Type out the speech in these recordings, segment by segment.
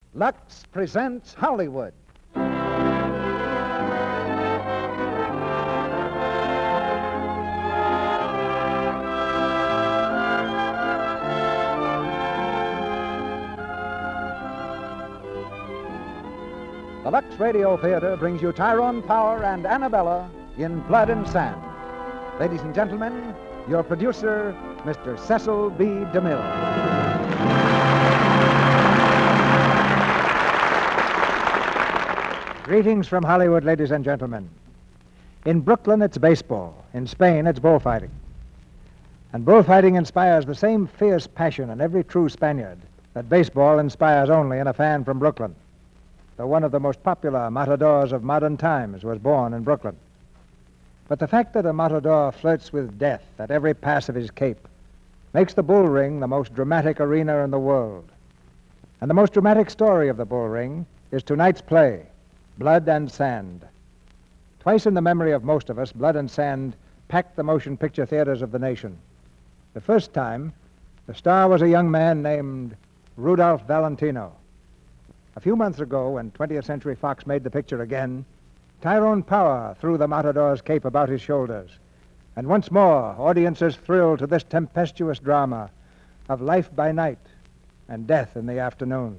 Lux presents Hollywood. The Lux Radio Theater brings you Tyrone Power and Annabella in Blood and Sand. Ladies and gentlemen, your producer, Mr. Cecil B. DeMille. Greetings from Hollywood, ladies and gentlemen. In Brooklyn, it's baseball. In Spain, it's bullfighting. And bullfighting inspires the same fierce passion in every true Spaniard that baseball inspires only in a fan from Brooklyn. Though one of the most popular matadors of modern times was born in Brooklyn. But the fact that a matador flirts with death at every pass of his cape makes the bull ring the most dramatic arena in the world. And the most dramatic story of the bull ring is tonight's play, Blood and Sand. Twice in the memory of most of us, Blood and Sand packed the motion picture theaters of the nation. The first time, the star was a young man named Rudolph Valentino. A few months ago, when 20th Century Fox made the picture again, Tyrone Power threw the matador's cape about his shoulders. And once more, audiences thrilled to this tempestuous drama of life by night and death in the afternoon.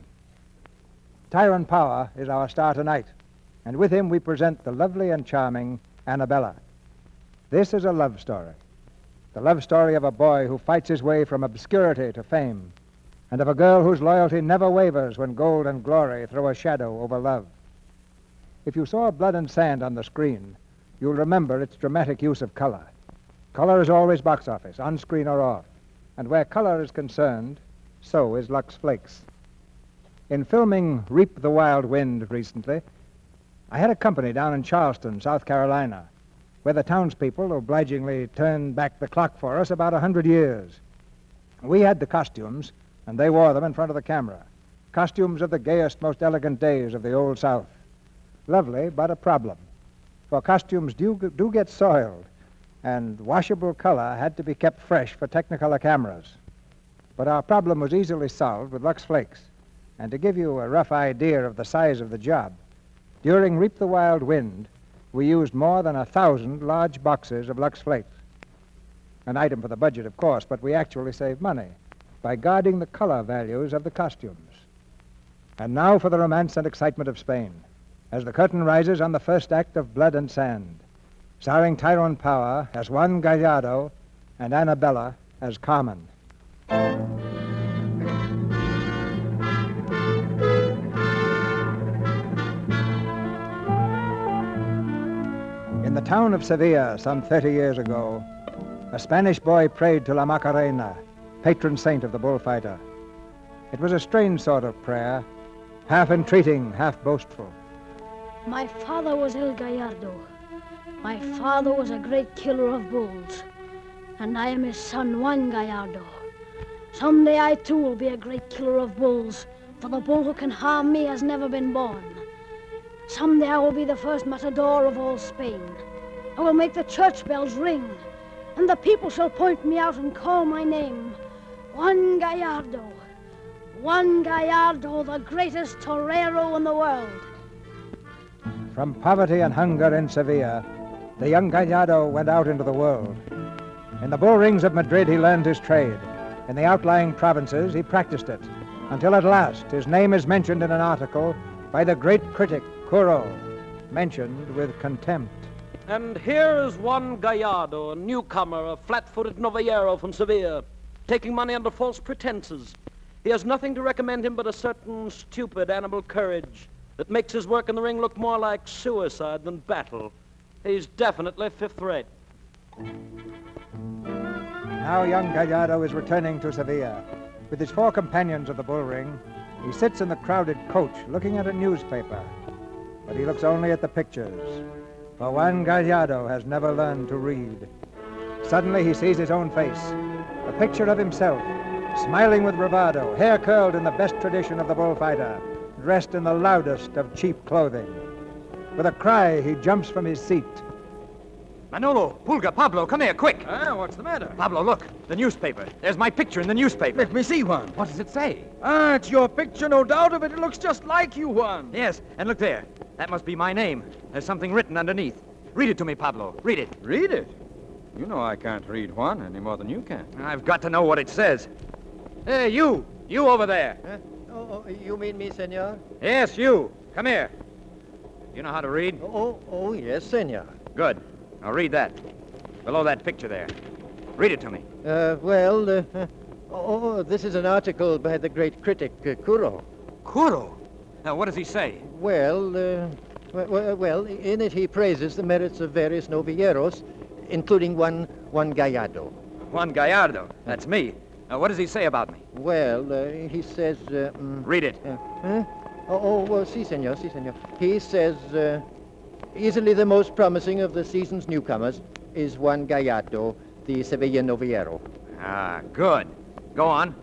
Tyrone Power is our star tonight, and with him we present the lovely and charming Annabella. This is a love story. The love story of a boy who fights his way from obscurity to fame, and of a girl whose loyalty never wavers when gold and glory throw a shadow over love. If you saw Blood and Sand on the screen, you'll remember its dramatic use of color. Color is always box office, on screen or off. And where color is concerned, so is Lux Flakes. In filming Reap the Wild Wind recently, I had a company down in Charleston, South Carolina, where the townspeople obligingly turned back the clock for us about 100 years. We had the costumes, and they wore them in front of the camera. Costumes of the gayest, most elegant days of the Old South. Lovely, but a problem. For costumes do get soiled, and washable color had to be kept fresh for Technicolor cameras. But our problem was easily solved with Lux Flakes. And to give you a rough idea of the size of the job, during Reap the Wild Wind, we used more than 1,000 large boxes of Lux Flakes. An item for the budget, of course, but we actually saved money by guarding the color values of the costumes. And now for the romance and excitement of Spain, as the curtain rises on the first act of Blood and Sand, starring Tyrone Power as Juan Gallardo and Annabella as Carmen. In the town of Sevilla, some 30 years ago, a Spanish boy prayed to La Macarena, patron saint of the bullfighter. It was a strange sort of prayer, half entreating, half boastful. My father was El Gallardo. My father was a great killer of bulls. And I am his son, Juan Gallardo. Someday I too will be a great killer of bulls, for the bull who can harm me has never been born. Someday I will be the first matador of all Spain. I will make the church bells ring, and the people shall point me out and call my name. Juan Gallardo. Juan Gallardo, the greatest torero in the world. From poverty and hunger in Sevilla, the young Gallardo went out into the world. In the bull rings of Madrid, he learned his trade. In the outlying provinces, he practiced it, until at last his name is mentioned in an article by the great critic, Curro, mentioned with contempt. And here is Juan Gallardo, a newcomer, a flat-footed novillero from Sevilla, taking money under false pretenses. He has nothing to recommend him but a certain stupid animal courage that makes his work in the ring look more like suicide than battle. He's definitely fifth-rate. Now young Gallardo is returning to Sevilla. With his 4 companions of the bull ring, he sits in the crowded coach looking at a newspaper. But he looks only at the pictures, for Juan Gallardo has never learned to read. Suddenly he sees his own face, a picture of himself, smiling with bravado, hair curled in the best tradition of the bullfighter, dressed in the loudest of cheap clothing. With a cry, he jumps from his seat. Manolo, Pulga, Pablo, come here, quick. What's the matter? Pablo, look. The newspaper. There's my picture in the newspaper. Let me see, Juan. What does it say? It's your picture, no doubt of it. It looks just like you, Juan. Yes, and look there. That must be my name. There's something written underneath. Read it to me, Pablo. Read it. Read it? You know I can't read, Juan, any more than you can. I've got to know what it says. Hey, you. You over there. You mean me, senor? Yes, you. Come here. You know how to read? Oh, yes, senor. Good. Now read that. Below that picture there. Read it to me. This is an article by the great critic, Kuro. Kuro? Now, what does he say? Well, in it he praises the merits of various novilleros, including one Gallardo. Juan Gallardo. That's me. Now, what does he say about me? Well, he says... Read it. Si, senor, si, senor. He says, easily the most promising of the season's newcomers is Juan Gallardo, the Sevilla novillero. Ah, good. Go on.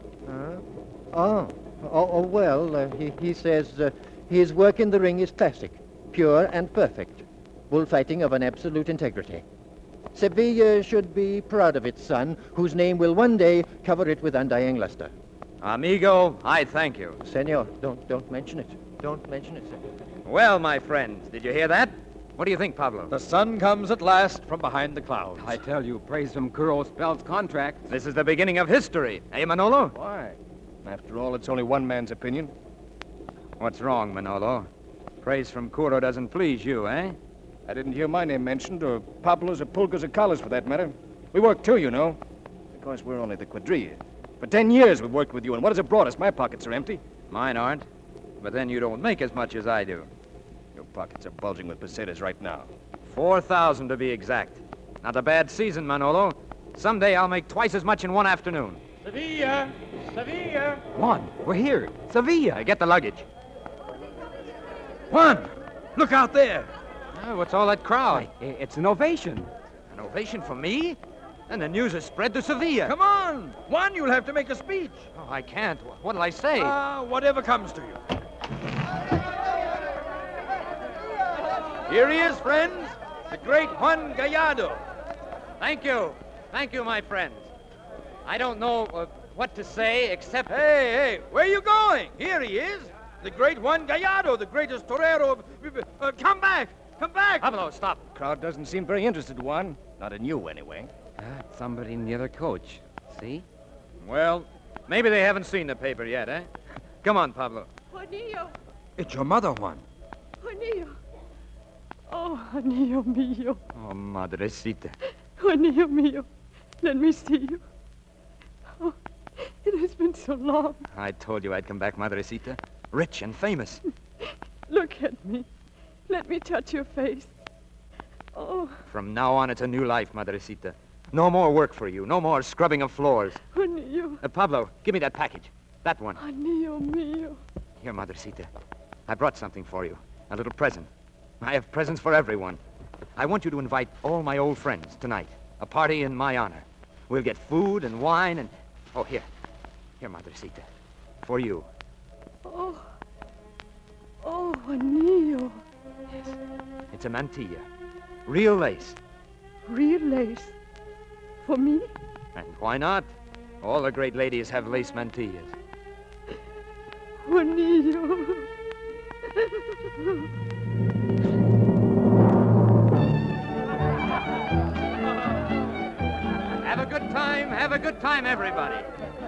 He says his work in the ring is classic, pure and perfect, bullfighting of an absolute integrity. Sevilla should be proud of its son, whose name will one day cover it with undying luster. Amigo, I thank you. Senor, don't mention it. Don't mention it, senor. Well, my friends, did you hear that? What do you think, Pablo? The sun comes at last from behind the clouds. I tell you, praise from Kuro spells contract. This is the beginning of history. Eh, Manolo? Why? After all, it's only one man's opinion. What's wrong, Manolo? Praise from Kuro doesn't please you, eh? I didn't hear my name mentioned, or Pablo's or Pulga's or Carlos for that matter. We work too, you know. Of course, we're only the quadrilla. For 10 years we've worked with you, and what has it brought us? My pockets are empty. Mine aren't. But then you don't make as much as I do. Your pockets are bulging with pesetas right now. 4,000 to be exact. Not a bad season, Manolo. Someday I'll make twice as much in one afternoon. Sevilla! Sevilla! Juan, we're here. Sevilla. Get the luggage. Juan! Look out there! Oh, what's all that crowd? It's an ovation. An ovation for me? And the news is spread to Sevilla. Come on! Juan, you'll have to make a speech. Oh, I can't. What'll I say? Whatever comes to you. Here he is, friends. The great Juan Gallardo. Thank you. Thank you, my friends. I don't know what to say except... Hey, where are you going? Here he is. The great Juan Gallardo, the greatest torero of... Come back! Come back! Pablo, stop. Crowd doesn't seem very interested, Juan. Not in you, anyway. Somebody near the coach. See? Well, maybe they haven't seen the paper yet, eh? Come on, Pablo. Juanillo, It's your mother, Juan. Juanillo. Oh, Juanillo mío. Oh, madrecita. Juanillo mío. Let me see you. Oh, it has been so long. I told you I'd come back, madrecita. Rich and famous. Look at me. Let me touch your face. Oh, From now on, it's a new life, madrecita. No more work for you. No more scrubbing of floors. Juanillo. Pablo, give me that package. That one. Juanillo mío. Here, madrecita. I brought something for you. A little present. I have presents for everyone. I want you to invite all my old friends tonight. A party in my honor. We'll get food and wine and... Oh, here. Here, madrecita. For you. Oh, Juanillo. It's a mantilla. Real lace. Real lace. For me? And why not? All the great ladies have lace mantillas. Juanillo. Have a good time, everybody.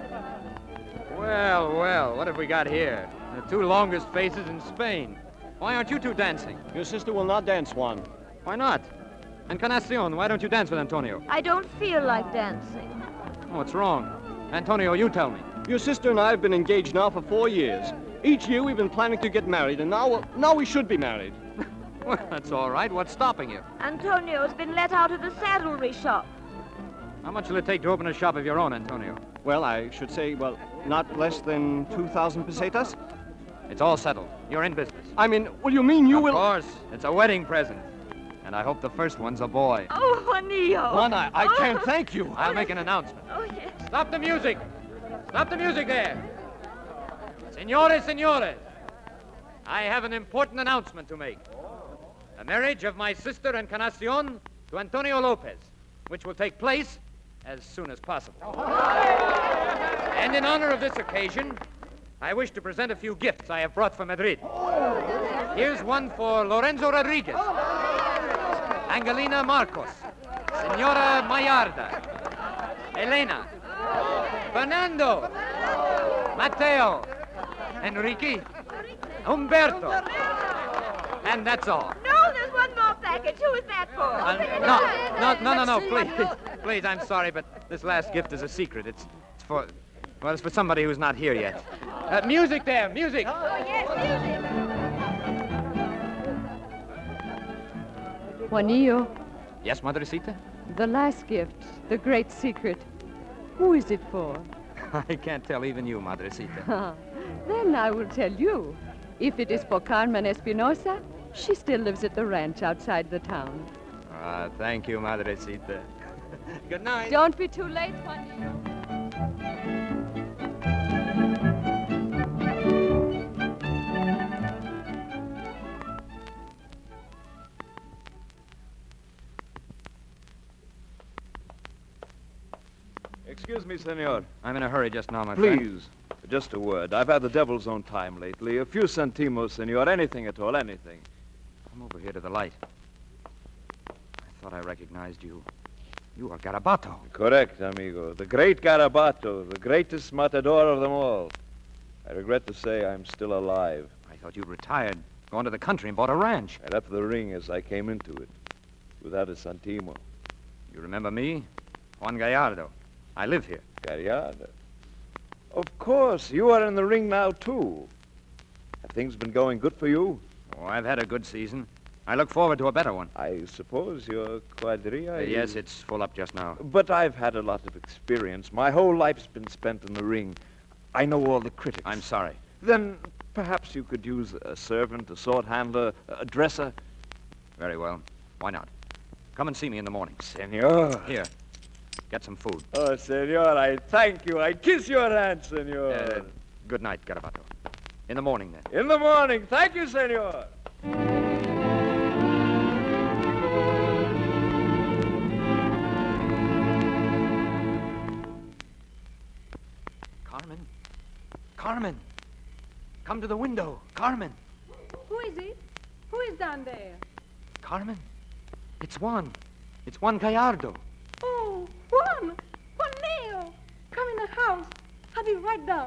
Well, what have we got here? The two longest faces in Spain. Why aren't you two dancing? Your sister will not dance, Juan. Why not? Encarnacion, why don't you dance with Antonio? I don't feel like dancing. What's wrong? Antonio, you tell me. Your sister and I have been engaged now for 4 years. Each year we've been planning to get married, and now we should be married. Well, that's all right. What's stopping you? Antonio's been let out of the saddlery shop. How much will it take to open a shop of your own, Antonio? Well, I should say, not less than 2,000 pesetas. It's all settled. You're in business. I mean, well, you mean you will... Of course. It's a wedding present. And I hope the first one's a boy. Oh, Juanillo. Juan, I can't thank you. I'll make an announcement. Oh, yes. Stop the music. Stop the music there. Senores. I have an important announcement to make. The marriage of my sister Encarnacion to Antonio Lopez, which will take place as soon as possible. And in honor of this occasion, I wish to present a few gifts I have brought from Madrid. Here's one for Lorenzo Rodriguez, Angelina Marcos, Senora Mayarda, Elena, Fernando, Matteo, Enrique, Umberto. And that's all. No, there's one more package. Who is that for? No, please. Please, I'm sorry, but this last gift is a secret. It's for somebody who's not here yet. Music there, music. Oh, yes, music. Juanillo, Yes, Madrecita? the last gift, the great secret. Who is it for? I can't tell even you, Madrecita. Then I will tell you. If it is for Carmen Espinosa, she still lives at the ranch outside the town. Thank you, Madrecita. Good night. Don't be too late, Juanillo. Excuse me, senor. I'm in a hurry just now, my friend. Please, just a word. I've had the devil's own time lately. A few centimos, senor. Anything at all, anything. Come over here to the light. I thought I recognized you. You are Garabato. Correct, amigo. The great Garabato, the greatest matador of them all. I regret to say I'm still alive. I thought you'd retired, gone to the country and bought a ranch. I left the ring as I came into it, without a centimo. You remember me? Juan Gallardo. I live here. Gallardo. Of course, you are in the ring now, too. Have things been going good for you? Oh, I've had a good season. I look forward to a better one. I suppose your quadrilla Yes, it's full up just now. But I've had a lot of experience. My whole life's been spent in the ring. I know all the critics. I'm sorry. Then perhaps you could use a servant, a sword handler, a dresser. Very well. Why not? Come and see me in the morning. Senor. Here. Get some food. Oh, senor, I thank you. I kiss your hand, senor. Good night, Garabato. In the morning, then. In the morning. Thank you, senor. Carmen. Carmen. Come to the window. Carmen. Who is it? Who is down there? Carmen. It's Juan. It's Juan Gallardo. Oh, Juan! Juanillo! Come in the house. I'll be right down.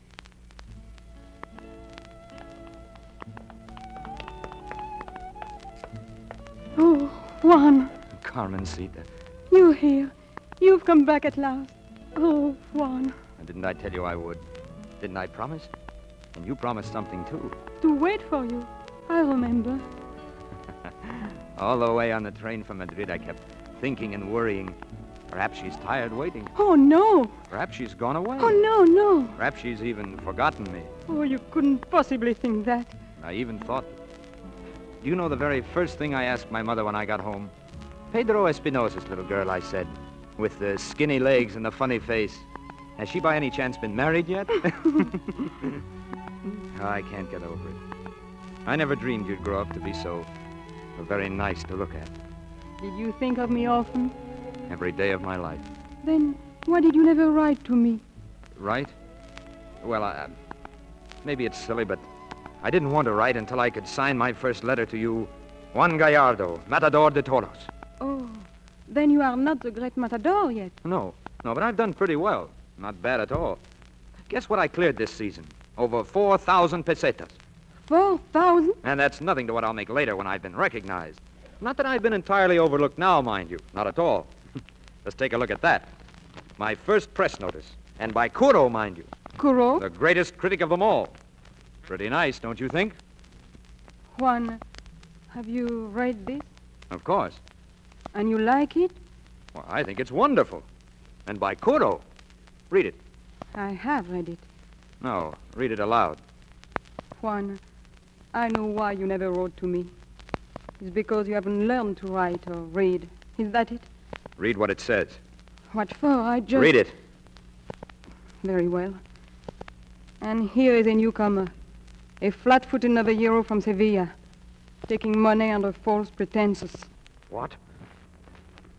Oh, Juan, Carmencita. you here. You've come back at last. Oh, Juan. Didn't I tell you I would? Didn't I promise? And you promised something, too. To wait for you. I remember. All the way on the train from Madrid, I kept thinking and worrying. Perhaps she's tired waiting. Oh, no. Perhaps she's gone away. Oh, no, no. Perhaps she's even forgotten me. Oh, you couldn't possibly think that. I even thought... Do you know the very first thing I asked my mother when I got home? Pedro Espinosa's little girl, I said, with the skinny legs and the funny face. Has she by any chance been married yet? Oh, I can't get over it. I never dreamed you'd grow up to be so very nice to look at. Did you think of me often? Every day of my life. Then why did you never write to me? Right? Well, maybe it's silly, but I didn't want to write until I could sign my first letter to you, Juan Gallardo, Matador de Toros. Oh, then you are not the great matador yet. No, but I've done pretty well. Not bad at all. Guess what I cleared this season? Over 4,000 pesetas. 4,000? And that's nothing to what I'll make later when I've been recognized. Not that I've been entirely overlooked now, mind you. Not at all. Let's take a look at that. My first press notice. And by Curo, mind you. Curo? The greatest critic of them all. Pretty nice, don't you think? Juan, have you read this? Of course. And you like it? Well, I think it's wonderful. And by Curo. Read it. I have read it. No, read it aloud. Juan, I know why you never wrote to me. It's because you haven't learned to write or read. Is that it? Read what it says. What for? I just... Read it. Very well. And here is a newcomer. A flat-footed novillero from Sevilla, taking money under false pretenses. What?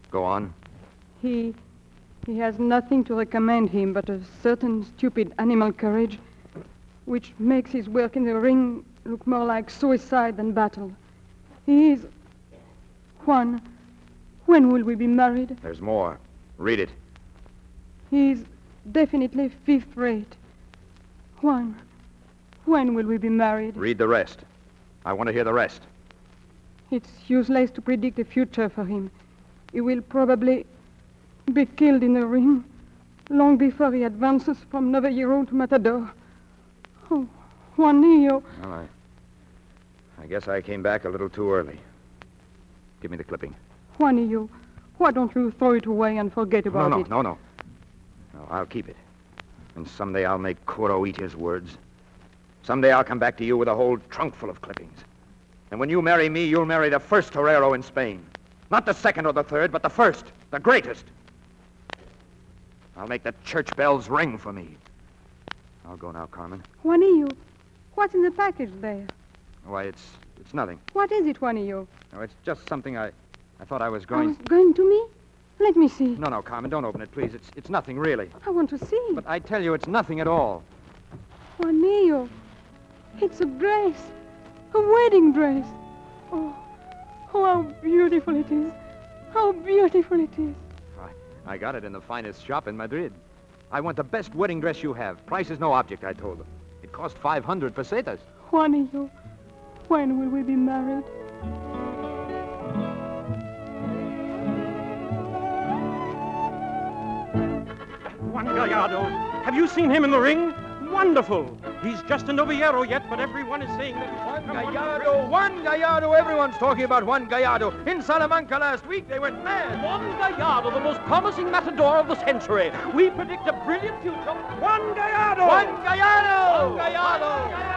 Go on. He has nothing to recommend him but a certain stupid animal courage, which makes his work in the ring look more like suicide than battle. He is... Juan, when will we be married? There's more. Read it. He's definitely fifth rate. Juan, when will we be married? Read the rest. I want to hear the rest. It's useless to predict the future for him. He will probably be killed in the ring long before he advances from Novellero to Matador. Oh, Juanillo. Well, I guess I came back a little too early. Give me the clipping. Juanillo, why don't you throw it away and forget about it? No, I'll keep it. And someday I'll make Curo eat his words. Someday I'll come back to you with a whole trunk full of clippings. And when you marry me, you'll marry the first torero in Spain. Not the second or the third, but the first, the greatest. I'll make the church bells ring for me. I'll go now, Carmen. Juanillo, what's in the package there? Why, it's nothing. What is it, Juanillo? No, it's just something I thought I was going... Going to me? Let me see. No, Carmen, don't open it, please. It's nothing, really. I want to see. But I tell you, it's nothing at all. Juanillo, it's a dress. A wedding dress. Oh, how beautiful it is. How beautiful it is. I got it in the finest shop in Madrid. I want the best wedding dress you have. Price is no object, I told them. It cost 500 pesetas. Juanillo, when will we be married? Juan Gallardo. Have you seen him in the ring? Wonderful. He's just a novillero yet, but everyone is saying that Juan Gallardo. Everyone's talking about Juan Gallardo. In Salamanca last week, they went mad. Juan Gallardo, the most promising matador of the century. We predict a brilliant future. Juan Gallardo! Juan Gallardo! Juan Gallardo!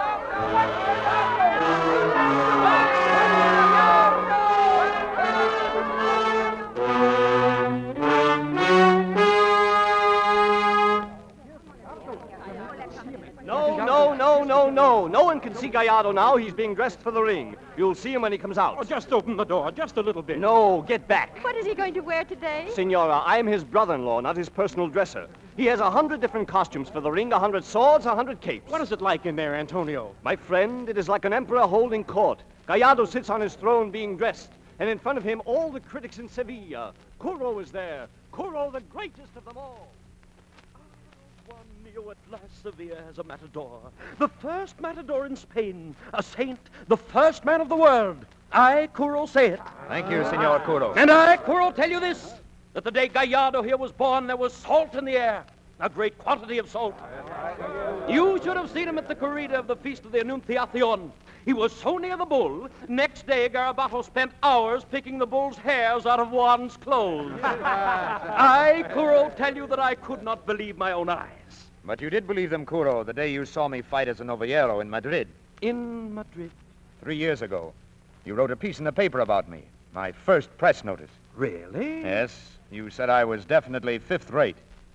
No. No one can see Gallardo now. He's being dressed for the ring. You'll see him when he comes out. Oh, just open the door, just a little bit. No, get back. What is he going to wear today? Senora, I'm his brother-in-law, not his personal dresser. He has 100 different costumes for the ring, 100 swords, 100 capes. What is it like in there, Antonio? My friend, it is like an emperor holding court. Gallardo sits on his throne being dressed, and in front of him all the critics in Sevilla. Curo is there. Curo, the greatest of them all. Juanillo, at last Sevilla has a matador. The first matador in Spain. A saint, the first man of the world. I, Curo, say it. Thank you, Senor Curo. And I, Curo, tell you this, that the day Gallardo here was born, there was salt in the air. A great quantity of salt. You should have seen him at the corrida of the Feast of the Annunciacion. He was so near the bull, next day Garabato spent hours picking the bull's hairs out of Juan's clothes. I, Curo, tell you that I could not believe my own eyes. But you did believe them, Curo, the day you saw me fight as a novillero in Madrid. In Madrid? 3 years ago. You wrote a piece in the paper about me. My first press notice. Really? Yes. You said I was definitely fifth rate.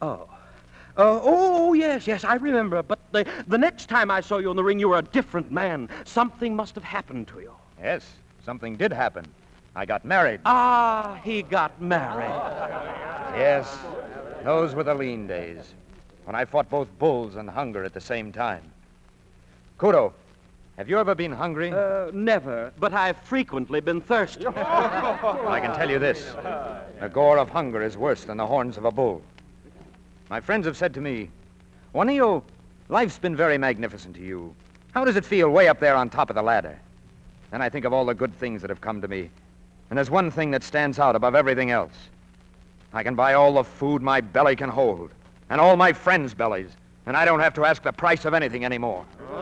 Oh, yes, I remember. But the next time I saw you in the ring, you were a different man. Something must have happened to you. Yes, something did happen. I got married. Ah, he got married. Yes, those were the lean days, when I fought both bulls and hunger at the same time. Curo, have you ever been hungry? Never, but I've frequently been thirsty. I can tell you this. The gore of hunger is worse than the horns of a bull. My friends have said to me, Juanillo, life's been very magnificent to you. How does it feel way up there on top of the ladder? Then I think of all the good things that have come to me. And there's one thing that stands out above everything else. I can buy all the food my belly can hold, and all my friends' bellies, and I don't have to ask the price of anything anymore.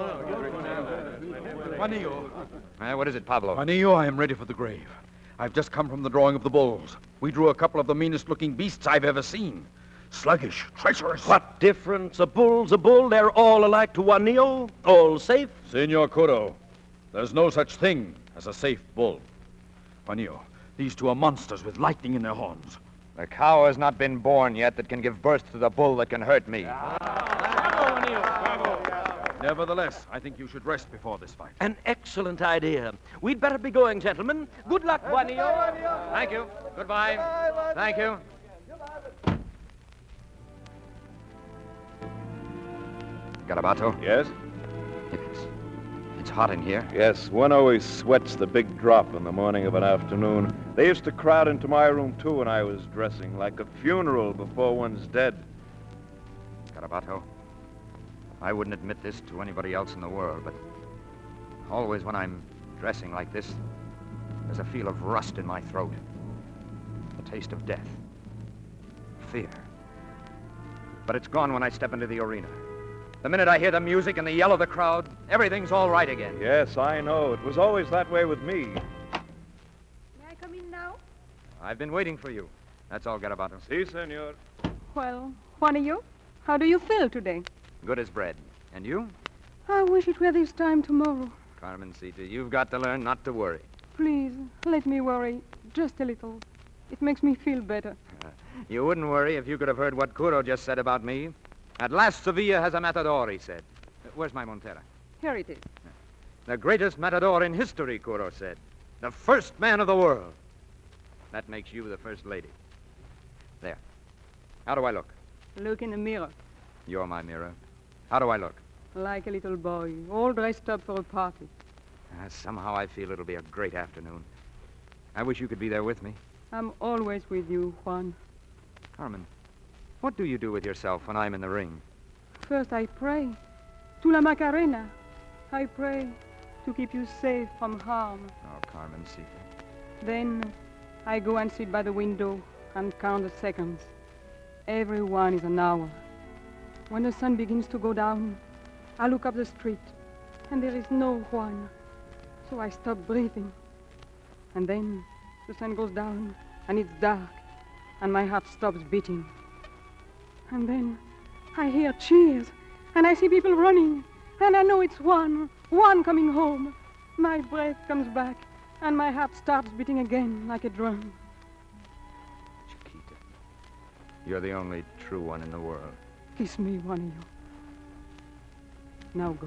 Juanillo. What is it, Pablo? Juanillo, I am ready for the grave. I've just come from the drawing of the bulls. We drew a couple of the meanest-looking beasts I've ever seen. Sluggish, treacherous. What difference? A bull's a bull. They're all alike to Juanillo. All safe. Senor Curo, there's no such thing as a safe bull. Juanillo, these two are monsters with lightning in their horns. The cow has not been born yet that can give birth to the bull that can hurt me. Nevertheless, I think you should rest before this fight. An excellent idea. We'd better be going, gentlemen. Good luck, Juanillo. Thank you. Goodbye. Thank you. Garabato? Yes? It's hot in here. Yes, one always sweats the big drop in the morning of an afternoon. They used to crowd into my room, too, when I was dressing, like a funeral before one's dead. Garabato, I wouldn't admit this to anybody else in the world, but always when I'm dressing like this, there's a feel of rust in my throat. The taste of death. Fear. But it's gone when I step into the arena. The minute I hear the music and the yell of the crowd, everything's all right again. Yes, I know. It was always that way with me. May I come in now? I've been waiting for you. That's all, Garabato. Si, senor. Well, Juanillo, how do you feel today? Good as bread. And you? I wish it were this time tomorrow. Carmencita, you've got to learn not to worry. Please, let me worry just a little. It makes me feel better. You wouldn't worry if you could have heard what Curo just said about me. At last, Sevilla has a matador, he said. Where's my Montera? Here it is. The greatest matador in history, Curo said. The first man of the world. That makes you the first lady. There. How do I look? Look in the mirror. You're my mirror. How do I look? Like a little boy, all dressed up for a party. Somehow I feel it'll be a great afternoon. I wish you could be there with me. I'm always with you, Juan. Carmen, what do you do with yourself when I'm in the ring? First I pray to La Macarena. I pray to keep you safe from harm. Oh, Carmencita. Then I go and sit by the window and count the seconds. Every one is an hour. When the sun begins to go down, I look up the street, and there is no Juan. So I stop breathing. And then the sun goes down, and it's dark, and my heart stops beating. And then I hear cheers, and I see people running, and I know it's Juan coming home. My breath comes back, and my heart starts beating again like a drum. Chiquita, you're the only true one in the world. Kiss me, Juanillo. Now go.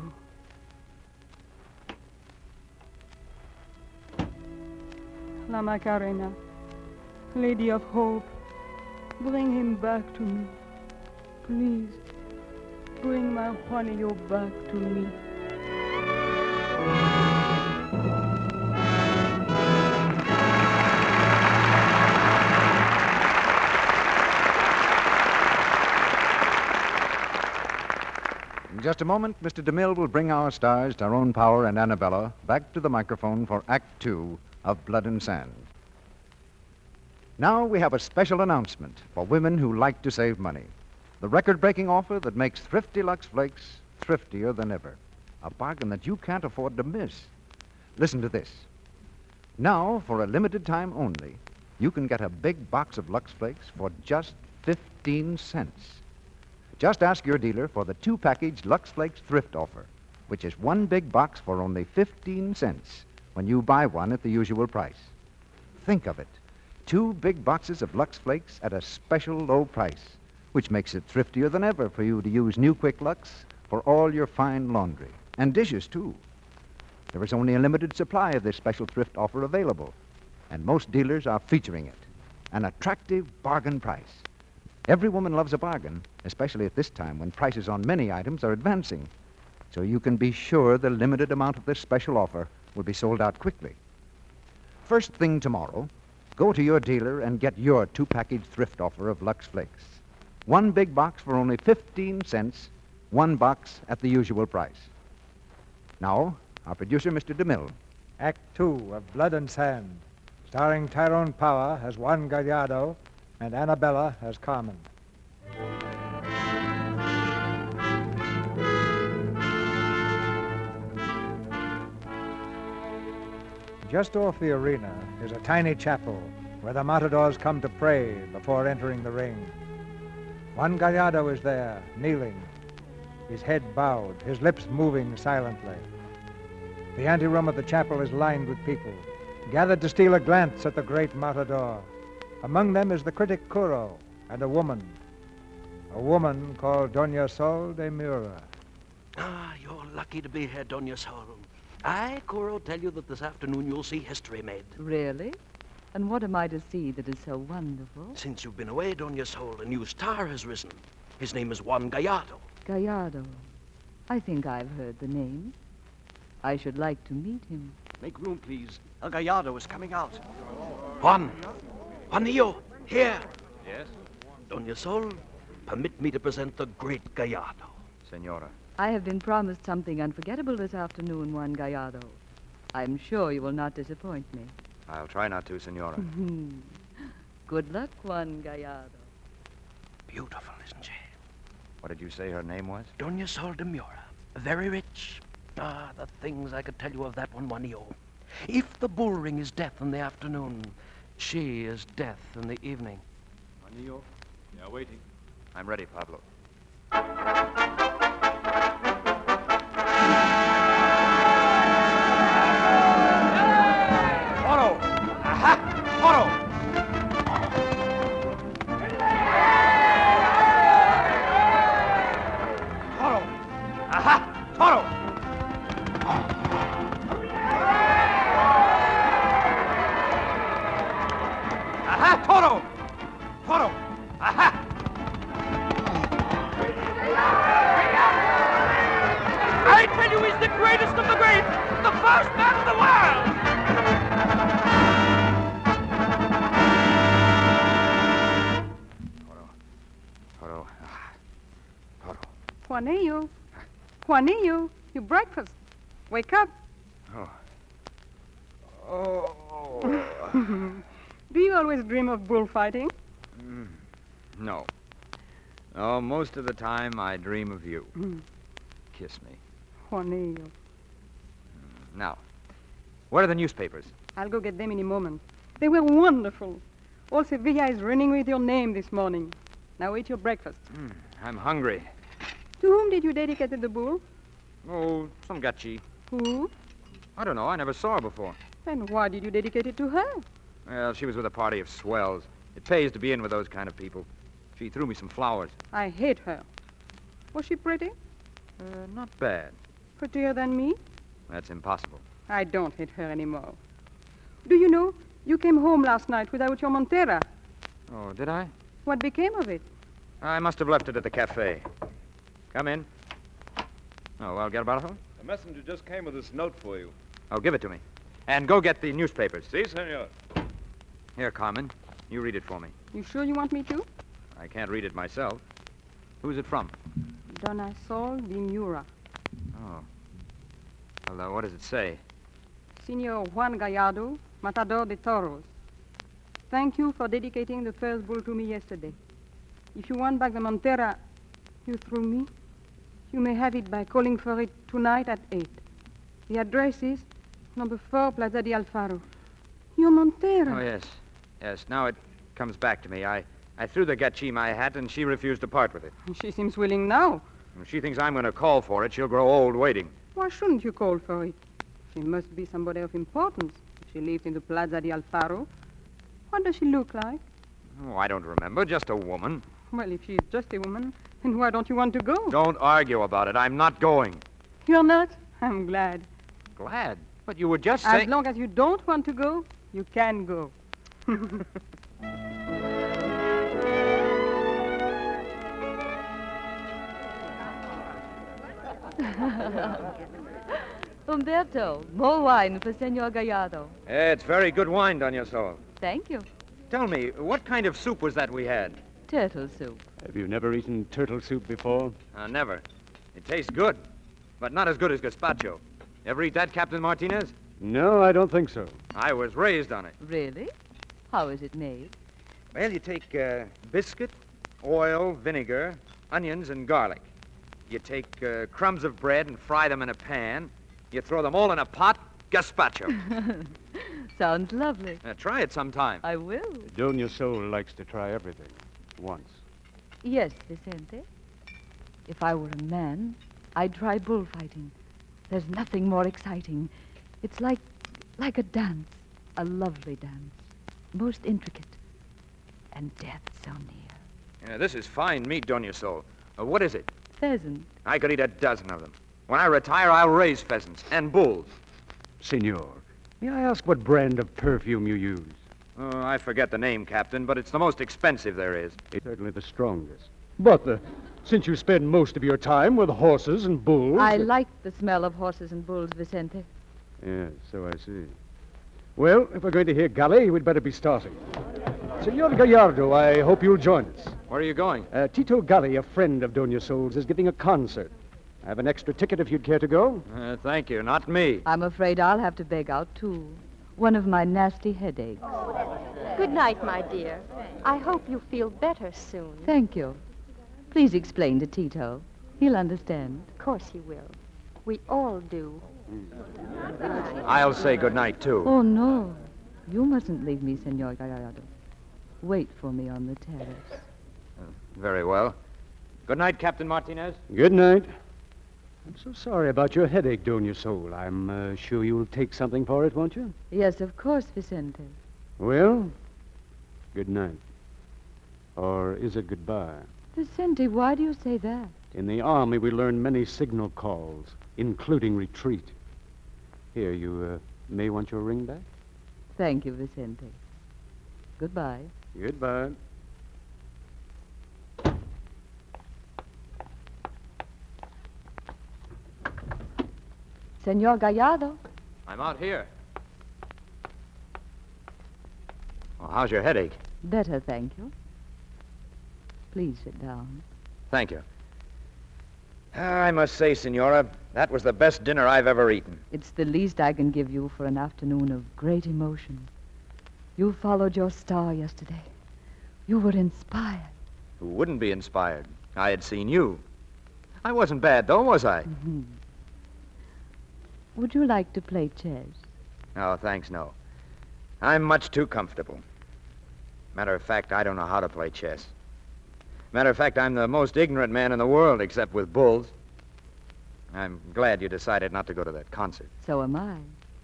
La Macarena, Lady of Hope, bring him back to me. Please, bring my Juanillo back to me. In just a moment, Mr. DeMille will bring our stars, Tyrone Power and Annabella, back to the microphone for Act Two of Blood and Sand. Now we have a special announcement for women who like to save money. The record-breaking offer that makes thrifty Lux Flakes thriftier than ever. A bargain that you can't afford to miss. Listen to this. Now, for a limited time only, you can get a big box of Lux Flakes for just 15 cents. Just ask your dealer for the two-package Lux Flakes thrift offer, which is one big box for only 15 cents when you buy one at the usual price. Think of it. 2 big boxes of Lux Flakes at a special low price, which makes it thriftier than ever for you to use new Quick Lux for all your fine laundry. And dishes, too. There is only a limited supply of this special thrift offer available, and most dealers are featuring it. An attractive bargain price. Every woman loves a bargain, especially at this time when prices on many items are advancing. So you can be sure the limited amount of this special offer will be sold out quickly. First thing tomorrow, go to your dealer and get your two-package thrift offer of Lux Flakes. One big box for only 15 cents, one box at the usual price. Now, our producer, Mr. DeMille. Act Two of Blood and Sand, starring Tyrone Power as Juan Gallardo and Annabella as Carmen. Just off the arena is a tiny chapel where the matadors come to pray before entering the ring. Juan Gallardo is there, kneeling, his head bowed, his lips moving silently. The anteroom of the chapel is lined with people, gathered to steal a glance at the great matador. Among them is the critic Curo and a woman called Doña Sol de Mura. Ah, you're lucky to be here, Doña Sol. I, Coro, tell you that this afternoon you'll see history made. Really? And what am I to see that is so wonderful? Since you've been away, Doña Sol, a new star has risen. His name is Juan Gallardo. Gallardo. I think I've heard the name. I should like to meet him. Make room, please. El Gallardo is coming out. Juanillo, here. Yes? Doña Sol, permit me to present the great Gallardo. Senora. I have been promised something unforgettable this afternoon, Juan Gallardo. I'm sure you will not disappoint me. I'll try not to, Senora. Good luck, Juan Gallardo. Beautiful, isn't she? What did you say her name was? Doña Sol de Mura. Very rich. Ah, the things I could tell you of that one, Juanillo. If the bull ring is death in the afternoon, she is death in the evening. Juanillo, they are waiting. I'm ready, Pablo. Toro! Aha! Toro! Toro! Aha! Toro! Aha! Toro! Toro! Aha! I tell you, he's the greatest of the great! The first man of the world! Juanillo. Juanillo, your breakfast. Wake up. Do you always dream of bullfighting? No. Oh, most of the time I dream of you. Kiss me. Juanillo. Now, where are the newspapers? I'll go get them in a moment. They were wonderful. All Sevilla is running with your name this morning. Now eat your breakfast. I'm hungry. To whom did you dedicate the bull? Oh, some gachi. Who? I don't know. I never saw her before. Then why did you dedicate it to her? Well, she was with a party of swells. It pays to be in with those kind of people. She threw me some flowers. I hate her. Was she pretty? Not bad. Prettier than me? That's impossible. I don't hate her anymore. Do you know, you came home last night without your Montera. Oh, did I? What became of it? I must have left it at the cafe. Come in. Oh, well, Garbarjo? The messenger just came with this note for you. Oh, give it to me. And go get the newspapers. Si, senor. Here, Carmen. You read it for me. You sure you want me to? I can't read it myself. Who's it from? Dona Sol de Mura. Oh. Well, what does it say? Senor Juan Gallardo, Matador de Toros. Thank you for dedicating the first bull to me yesterday. If you want back the Montera you threw me, you may have it by calling for it tonight at 8. The address is number 4 Plaza de Alfaro. Your Montera. Oh, yes. Yes, now it comes back to me. I threw the gachima I had, and she refused to part with it. She seems willing now. If she thinks I'm going to call for it, she'll grow old waiting. Why shouldn't you call for it? She must be somebody of importance. She lives in the Plaza de Alfaro. What does she look like? Oh, I don't remember. Just a woman. Well, if she's just a woman, then why don't you want to go? Don't argue about it. I'm not going. You're not? I'm glad. Glad? But you were just saying... As long as you don't want to go, you can go. Umberto, more wine for Senor Gallardo. It's very good wine, Doña Sol. Thank you. Tell me, what kind of soup was that we had? Turtle soup. Have you never eaten turtle soup before? Never. It tastes good, but not as good as gazpacho. Ever eat that, Captain Martinez? No, I don't think so. I was raised on it. Really? How is it made? Well, you take biscuit, oil, vinegar, onions, and garlic. You take crumbs of bread and fry them in a pan. You throw them all in a pot, gazpacho. Sounds lovely. Try it sometime. I will. Doña Sol likes to try everything once. Yes, Vicente. If I were a man, I'd try bullfighting. There's nothing more exciting. It's like a dance, a lovely dance, most intricate, and death so near. This is fine meat, Doña Sol. What is it? Pheasant. I could eat a dozen of them. When I retire, I'll raise pheasants and bulls. Senor, may I ask what brand of perfume you use? Oh, I forget the name, Captain, but it's the most expensive there is. It's certainly the strongest. But since you spend most of your time with horses and bulls... I like the smell of horses and bulls, Vicente. Yes, so I see. Well, if we're going to hear Gully, we'd better be starting. Senor Gallardo, I hope you'll join us. Where are you going? Tito Gully, a friend of Doña Sol's, is giving a concert. I have an extra ticket if you'd care to go. Thank you, not me. I'm afraid I'll have to beg out, too. One of my nasty headaches. Good night, my dear. I hope you feel better soon. Thank you. Please explain to Tito. He'll understand. Of course he will. We all do. I'll say good night, too. Oh, no. You mustn't leave me, Senor Gallardo. Wait for me on the terrace. Very well. Good night, Captain Martinez. Good night. I'm so sorry about your headache, Doña Sol. I'm sure you'll take something for it, won't you? Yes, of course, Vicente. Well, good night. Or is it goodbye? Vicente, why do you say that? In the Army, we learn many signal calls, including retreat. Here, you may want your ring back? Thank you, Vicente. Goodbye. Goodbye. Senor Gallardo. I'm out here. Well, how's your headache? Better, thank you. Please sit down. Thank you. I must say, Senora, that was the best dinner I've ever eaten. It's the least I can give you for an afternoon of great emotion. You followed your star yesterday. You were inspired. Who wouldn't be inspired? I had seen you. I wasn't bad, though, was I? Mm-hmm. Would you like to play chess? Oh, thanks, no. I'm much too comfortable. Matter of fact, I don't know how to play chess. Matter of fact, I'm the most ignorant man in the world, except with bulls. I'm glad you decided not to go to that concert. So am I.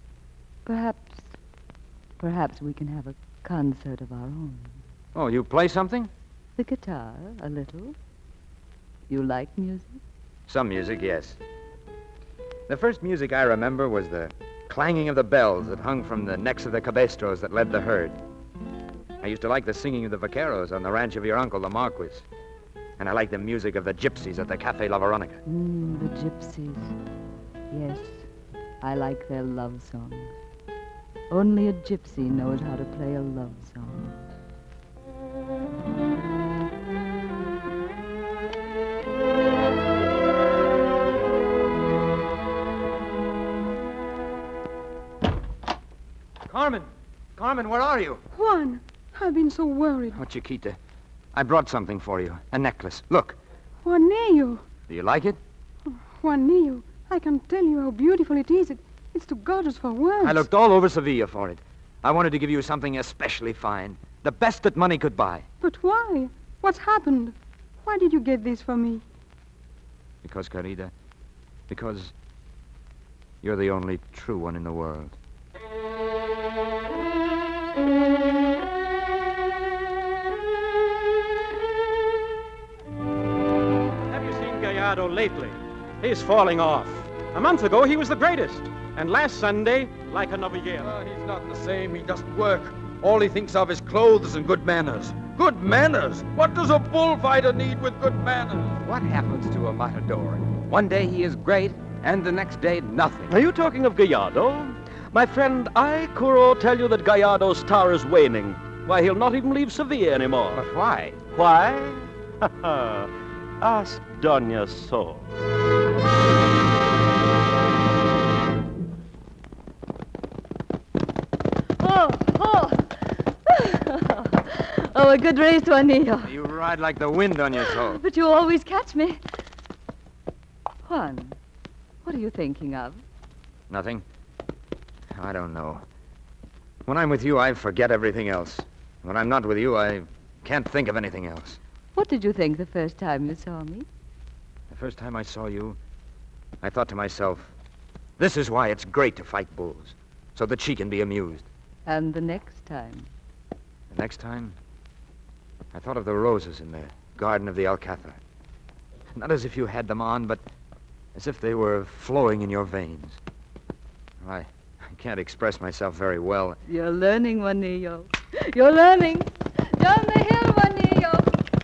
Perhaps we can have a concert of our own. Oh, you play something? The guitar, a little. You like music? Some music, yes. The first music I remember was the clanging of the bells that hung from the necks of the cabestros that led the herd. I used to like the singing of the vaqueros on the ranch of your uncle, the Marquis. And I liked the music of the gypsies at the Cafe La Veronica. The gypsies. Yes, I like their love songs. Only a gypsy knows how to play a love song. Carmen, where are you? Juan, I've been so worried. Oh, Chiquita, I brought something for you. A necklace. Look. Juanillo. Do you like it? Juanillo, I can tell you how beautiful it is. It's too gorgeous for words. I looked all over Sevilla for it. I wanted to give you something especially fine. The best that money could buy. But why? What's happened? Why did you get this for me? Because, Carida, because you're the only true one in the world. Have you seen Gallardo lately? He's falling off. A month ago, he was the greatest. And last Sunday, like a novillero. He's not the same. He doesn't work. All he thinks of is clothes and good manners. Good manners? What does a bullfighter need with good manners? What happens to a matador? One day he is great, and the next day nothing. Are you talking of Gallardo? My friend, I, Curro, tell you that Gallardo's star is waning. Why, he'll not even leave Sevilla anymore. But why? Why? Ask Doña Sol. Oh, a good race, Juanillo. You ride like the wind on your soul. But you always catch me. Juan, what are you thinking of? Nothing. I don't know. When I'm with you, I forget everything else. When I'm not with you, I can't think of anything else. What did you think the first time you saw me? The first time I saw you, I thought to myself, this is why it's great to fight bulls, so that she can be amused. And the next time? The next time, I thought of the roses in the garden of the Alcázar. Not as if you had them on, but as if they were flowing in your veins. I can't express myself very well. You're learning, Juanillo. You're learning. Down the hill, Juanillo.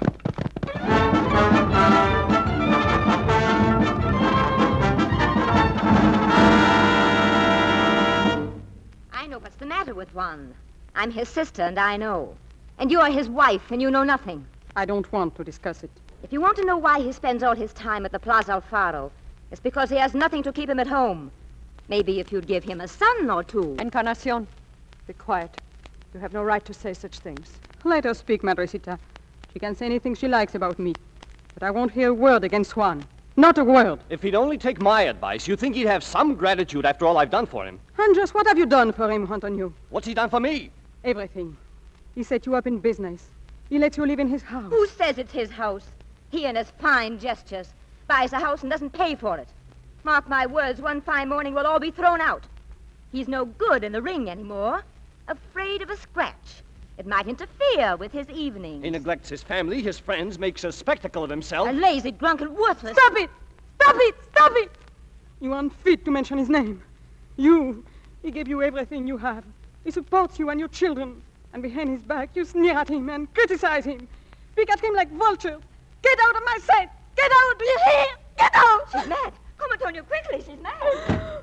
I know what's the matter with Juan. I'm his sister, and I know. And you are his wife, and you know nothing. I don't want to discuss it. If you want to know why he spends all his time at the Plaza Alfaro, it's because he has nothing to keep him at home. Maybe if you'd give him a son or two. Encarnacion, be quiet. You have no right to say such things. Let her speak, Madrecita. She can say anything she likes about me. But I won't hear a word against Juan. Not a word. If he'd only take my advice, you'd think he'd have some gratitude after all I've done for him. Andres, what have you done for him, Antonio? What's he done for me? Everything. He set you up in business. He lets you live in his house. Who says it's his house? He and his fine gestures. Buys a house and doesn't pay for it. Mark my words, one fine morning we'll all be thrown out. He's no good in the ring anymore. Afraid of a scratch. It might interfere with his evenings. He neglects his family, his friends, makes a spectacle of himself. A lazy, drunken, worthless... Stop it! Stop it! Stop it! You aren't fit to mention his name. He gave you everything you have. He supports you and your children. And behind his back, you sneer at him and criticize him. Pick at him like vultures. Get out of my sight! Get out! Do you hear? Get out! She's mad. Come, Antonio, quickly. She's mad.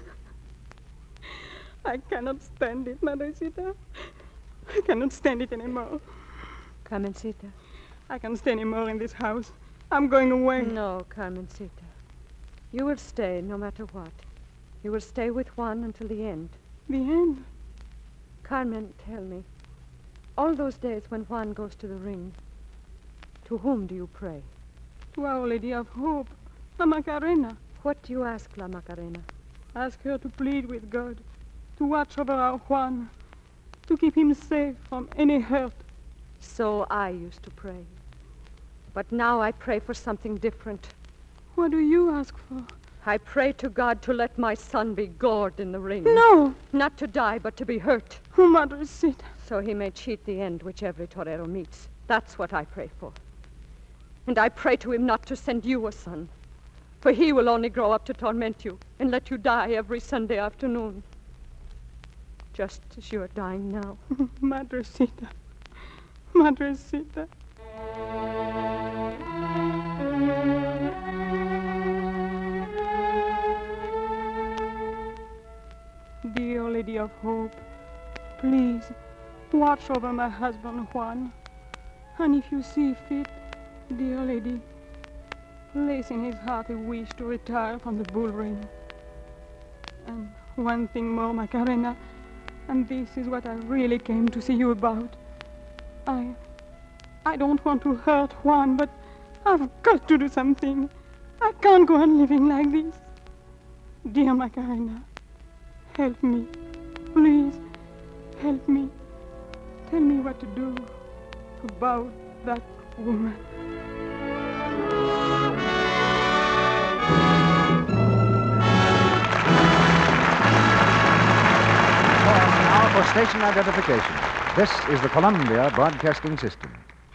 I cannot stand it, Madrecita. I cannot stand it anymore. Carmencita. I can't stay anymore in this house. I'm going away. No, Carmencita. You will stay no matter what. You will stay with Juan until the end. The end? Carmen, tell me. All those days when Juan goes to the ring, to whom do you pray? To Our Lady of Hope, La Macarena. What do you ask La Macarena? Ask her to plead with God, to watch over our Juan, to keep him safe from any hurt. So I used to pray. But now I pray for something different. What do you ask for? I pray to God to let my son be gored in the ring. No! Not to die, but to be hurt. Oh, Madrecita. So he may cheat the end which every torero meets. That's what I pray for. And I pray to him not to send you a son, for he will only grow up to torment you and let you die every Sunday afternoon. Just as you are dying now. Madrecita. Madrecita. Dear Lady of Hope, please watch over my husband Juan. And if you see fit, dear lady, place in his heart a wish to retire from the bull ring. And one thing more, Macarena, and this is what I really came to see you about. I don't want to hurt Juan, but I've got to do something. I can't go on living like this. Dear Macarena, help me. Please, help me. Tell me what to do about that woman. Now for station identification. This is the Columbia Broadcasting System.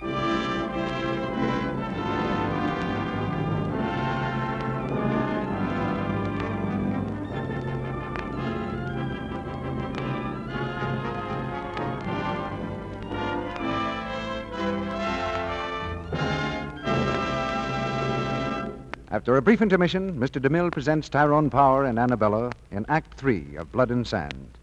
After a brief intermission, Mr. DeMille presents Tyrone Power and Annabella in Act 3 of Blood and Sand.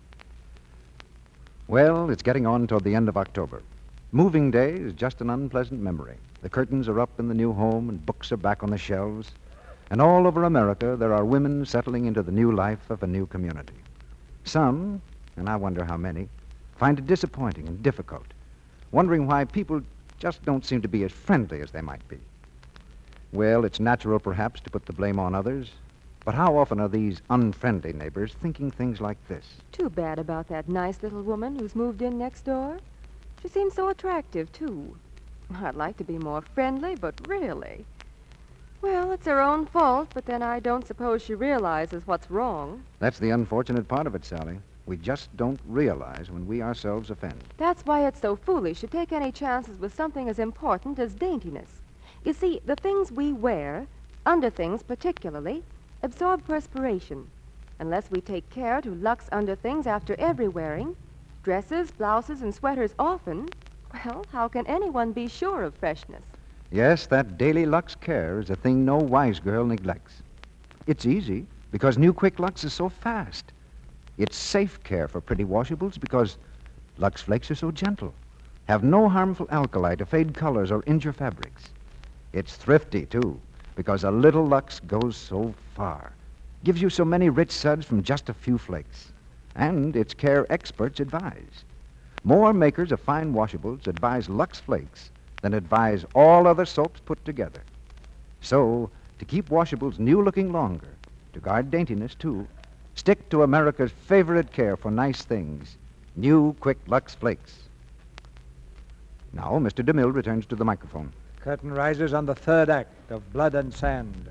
Well, it's getting on toward the end of October. Moving day is just an unpleasant memory. The curtains are up in the new home and books are back on the shelves. And all over America, there are women settling into the new life of a new community. Some, and I wonder how many, find it disappointing and difficult, wondering why people just don't seem to be as friendly as they might be. Well, it's natural, perhaps, to put the blame on others. But how often are these unfriendly neighbors thinking things like this? Too bad about that nice little woman who's moved in next door. She seems so attractive, too. I'd like to be more friendly, but really... Well, it's her own fault, but then I don't suppose she realizes what's wrong. That's the unfortunate part of it, Sally. We just don't realize when we ourselves offend. That's why it's so foolish to take any chances with something as important as daintiness. You see, the things we wear, underthings particularly, absorb perspiration. Unless we take care to lux under things after every wearing, dresses, blouses, and sweaters often, well, how can anyone be sure of freshness? Yes, that daily Lux care is a thing no wise girl neglects. It's easy because new Quick Lux is so fast. It's safe care for pretty washables because Lux Flakes are so gentle, have no harmful alkali to fade colors or injure fabrics. It's thrifty, too, because a little Lux goes so far, gives you so many rich suds from just a few flakes. And its care experts advise. More makers of fine washables advise Lux Flakes than advise all other soaps put together. So, to keep washables new-looking longer, to guard daintiness, too, stick to America's favorite care for nice things, new Quick Lux Flakes. Now, Mr. DeMille returns to the microphone. Curtain rises on the third act of Blood and Sand.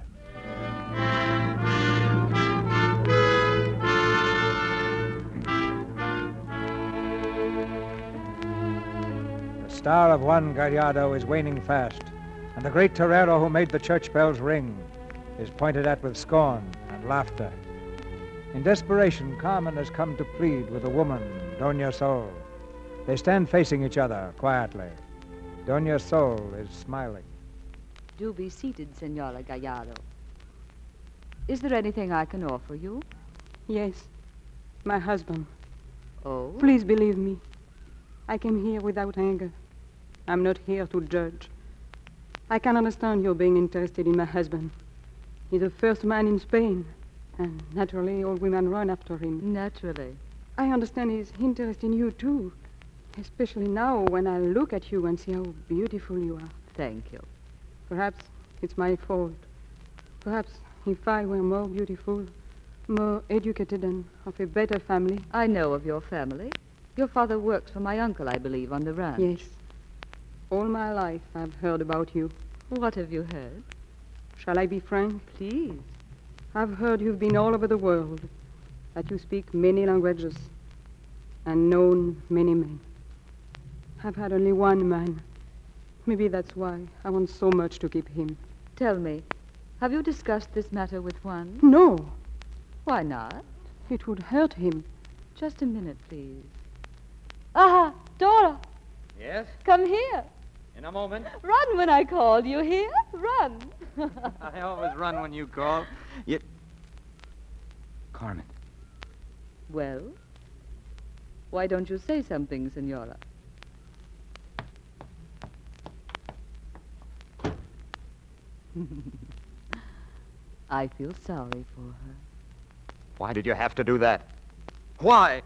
The star of Juan Gallardo is waning fast, and the great torero who made the church bells ring is pointed at with scorn and laughter. In desperation, Carmen has come to plead with a woman, Doña Sol. They stand facing each other quietly. Doña Sol is smiling. Do be seated, Senora Gallardo. Is there anything I can offer you? Yes, my husband. Oh? Please believe me. I came here without anger. I'm not here to judge. I can understand your being interested in my husband. He's the first man in Spain, and naturally all women run after him. Naturally. I understand his interest in you, too, especially now when I look at you and see how beautiful you are. Thank you. Perhaps it's my fault. Perhaps if I were more beautiful, more educated, and of a better family. I know of your family. Your father works for my uncle, I believe, on the ranch. Yes. All my life I've heard about you. What have you heard? Shall I be frank? Please. I've heard you've been all over the world, that you speak many languages, and known many men. I've had only one man. Maybe that's why I want so much to keep him. Tell me, have you discussed this matter with Juan? No. Why not? It would hurt him. Just a minute, please. Aha, Dora. Yes? Come here. In a moment. Run when I call, you hear? Run. I always run when you call. Carmen. Well, why don't you say something, Senora? I feel sorry for her. Why did you have to do that? Why?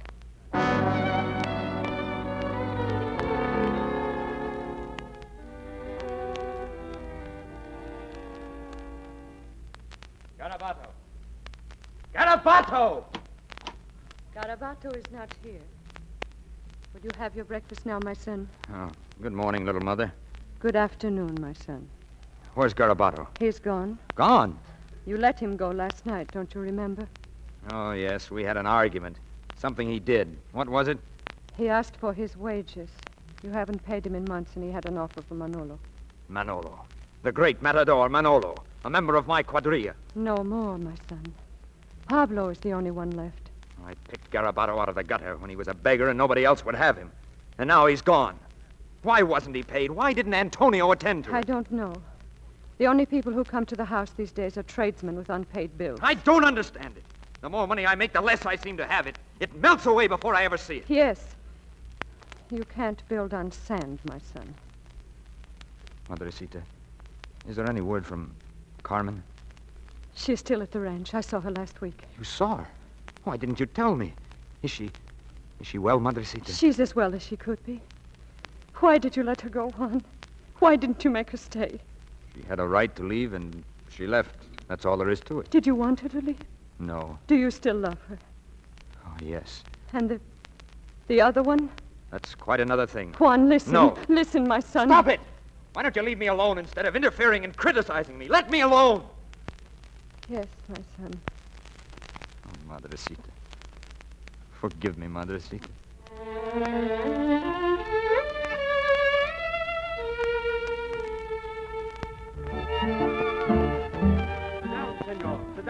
Garabato! Garabato! Garabato is not here. Will you have your breakfast now, my son? Oh, good morning, little mother. Good afternoon, my son. Where's Garabato? He's gone. Gone? You let him go last night, don't you remember? Oh, yes, we had an argument. Something he did. What was it? He asked for his wages. You haven't paid him in months, and he had an offer from Manolo. Manolo. The great matador, Manolo. A member of my quadrilla. No more, my son. Pablo is the only one left. I picked Garabato out of the gutter when he was a beggar and nobody else would have him. And now he's gone. Why wasn't he paid? Why didn't Antonio attend to it? I don't know. The only people who come to the house these days are tradesmen with unpaid bills. I don't understand it. The more money I make, the less I seem to have it. It melts away before I ever see it. Yes. You can't build on sand, my son. Madrecita, is there any word from Carmen? She's still at the ranch. I saw her last week. You saw her? Why didn't you tell me? Is she well, Madrecita? She's as well as she could be. Why did you let her go, Juan? Why didn't you make her stay? She had a right to leave, and she left. That's all there is to it. Did you want her to leave? No. Do you still love her? Oh, yes. And the other one? That's quite another thing. Juan, listen. No. Listen, my son. Stop it! Why don't you leave me alone instead of interfering and criticizing me? Let me alone! Yes, my son. Oh, Madrecita. Forgive me, Madrecita.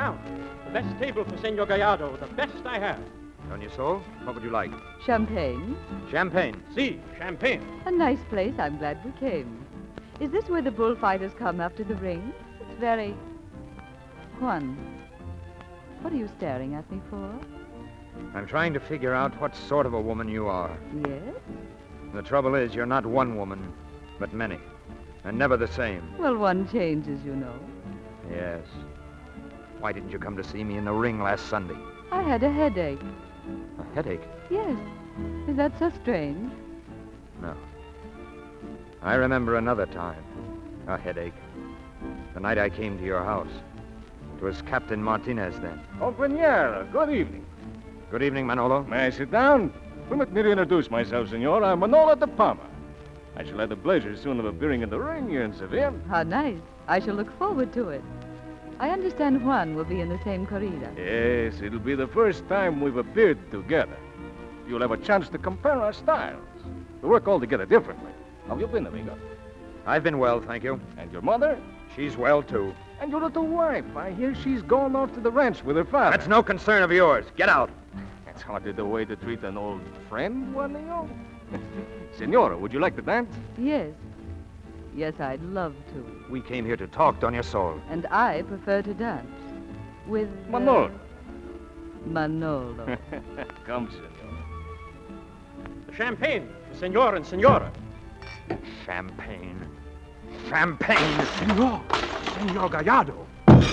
down. The best table for Senor Gallardo, the best I have. Doña Sol, what would you like? Champagne? Champagne. Si, champagne. A nice place. I'm glad we came. Is this where the bullfighters come after the ring? It's very... Juan, what are you staring at me for? I'm trying to figure out what sort of a woman you are. Yes? The trouble is, you're not one woman, but many. And never the same. Well, one changes, you know. Yes. Why didn't you come to see me in the ring last Sunday? I had a headache. A headache? Yes. Is that so strange? No. I remember another time. A headache. The night I came to your house. It was Captain Martinez then. Compañero, good evening. Good evening, Manolo. May I sit down? Permit me to introduce myself, senor. I'm Manolo de Palma. I shall have the pleasure soon of appearing in the ring here in Seville. How nice. I shall look forward to it. I understand Juan will be in the same corrida. Yes, it'll be the first time we've appeared together. You'll have a chance to compare our styles. We work altogether differently. How have you been, amigo? I've been well, thank you. And your mother? She's well, too. And your little wife? I hear she's gone off to the ranch with her father. That's no concern of yours. Get out. That's hardly the way to treat an old friend, Juanillo. Senora, would you like to dance? Yes. Yes, I'd love to. We came here to talk, Doña Sol. And I prefer to dance. With... Manolo. Manolo. Come, senor. The champagne for Senor and Senora. Champagne. Champagne! Senor! Senor Gallardo!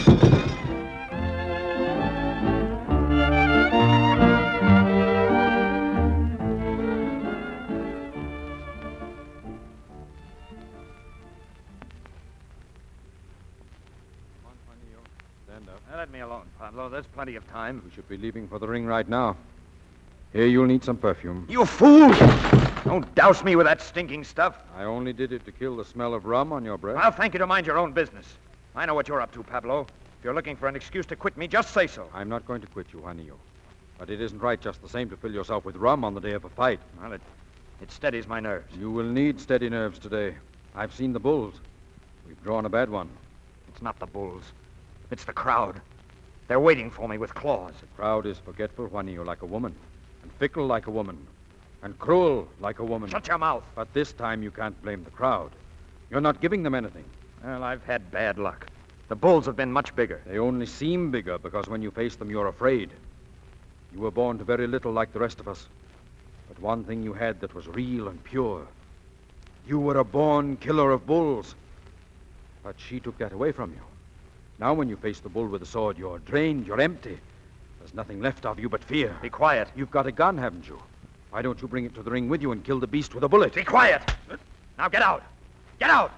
Stand up. Now, let me alone, Pablo. There's plenty of time. We should be leaving for the ring right now. Here, you'll need some perfume. You fool! Don't douse me with that stinking stuff. I only did it to kill the smell of rum on your breath. I'll thank you to mind your own business. I know what you're up to, Pablo. If you're looking for an excuse to quit me, just say so. I'm not going to quit you, Juanillo. But it isn't right just the same to fill yourself with rum on the day of a fight. Well, it steadies my nerves. You will need steady nerves today. I've seen the bulls. We've drawn a bad one. It's not the bulls. It's the crowd. They're waiting for me with claws. The crowd is forgetful, Juanillo, like a woman. And fickle like a woman. And cruel like a woman. Shut your mouth. But this time you can't blame the crowd. You're not giving them anything. Well, I've had bad luck. The bulls have been much bigger. They only seem bigger because when you face them, you're afraid. You were born to very little like the rest of us. But one thing you had that was real and pure. You were a born killer of bulls. But she took that away from you. Now when you face the bull with a sword, you're drained, you're empty. There's nothing left of you but fear. Be quiet. You've got a gun, haven't you? Why don't you bring it to the ring with you and kill the beast with a bullet? Be quiet! Now get out! Get out!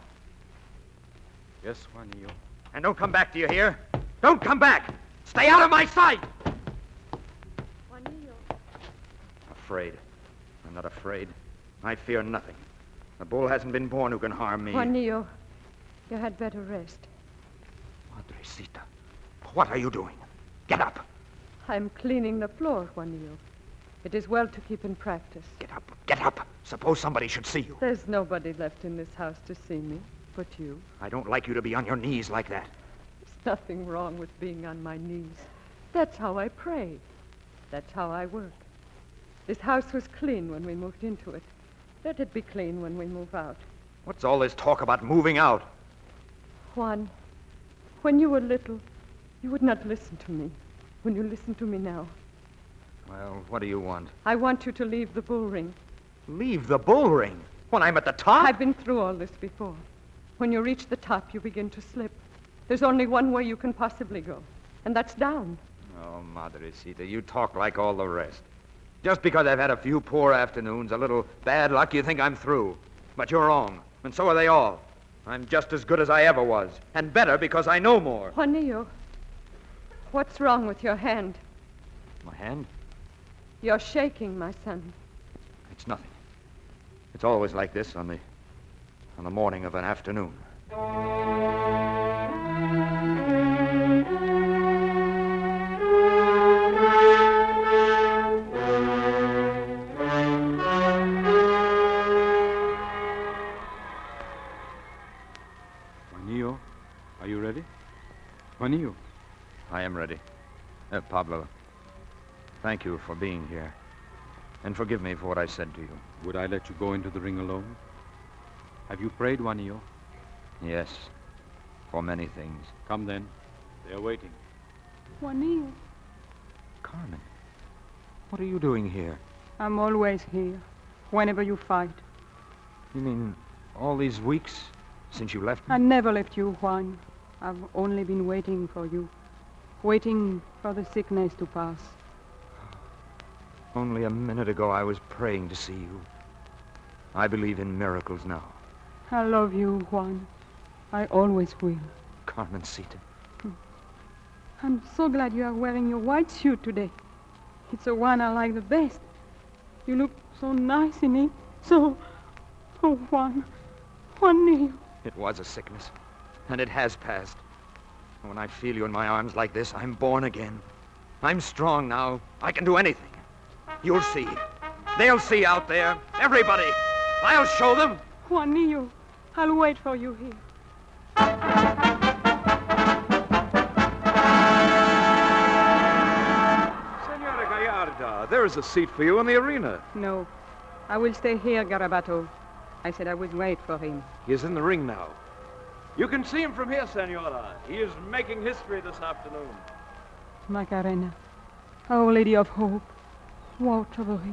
Yes, Juanillo. And don't come back, do you hear? Don't come back! Stay out of my sight! Juanillo. Afraid. I'm not afraid. I fear nothing. The bull hasn't been born who can harm me. Juanillo, you had better rest. Madrecita, what are you doing? Get up. I'm cleaning the floor, Juanillo. It is well to keep in practice. Get up. Get up. Suppose somebody should see you. There's nobody left in this house to see me but you. I don't like you to be on your knees like that. There's nothing wrong with being on my knees. That's how I pray. That's how I work. This house was clean when we moved into it. Let it be clean when we move out. What's all this talk about moving out? Juan, when you were little, you would not listen to me. When you listen to me now. Well, what do you want? I want you to leave the bull ring. Leave the bull ring? When I'm at the top? I've been through all this before. When you reach the top, you begin to slip. There's only one way you can possibly go, and that's down. Oh, Madrecita, you talk like all the rest. Just because I've had a few poor afternoons, a little bad luck, you think I'm through. But you're wrong, and so are they all. I'm just as good as I ever was, and better because I know more. Juanillo, what's wrong with your hand? My hand? You're shaking, my son. It's nothing. It's always like this on the morning of an afternoon. Juanillo, are you ready? Juanillo. I am ready. Pablo, thank you for being here. And forgive me for what I said to you. Would I let you go into the ring alone? Have you prayed, Juanillo? Yes, for many things. Come then. They're waiting. Juanillo, Carmen, what are you doing here? I'm always here, whenever you fight. You mean all these weeks since you left me? I never left you, Juan. I've only been waiting for you. Waiting for the sickness to pass. Only a minute ago I was praying to see you. I believe in miracles now. I love you, Juan. I always will. Carmencita. I'm so glad you are wearing your white suit today. It's the one I like the best. You look so nice in it. So... Oh, Juanillo. It was a sickness, and it has passed. When I feel you in my arms like this, I'm born again. I'm strong now. I can do anything. You'll see. They'll see out there. Everybody. I'll show them. Juanillo, I'll wait for you here. Senora Gallardo, there is a seat for you in the arena. No, I will stay here, Garabato. I said I would wait for him. He is in the ring now. You can see him from here, Senora. He is making history this afternoon. Macarena, Our Lady of Hope, watch over him.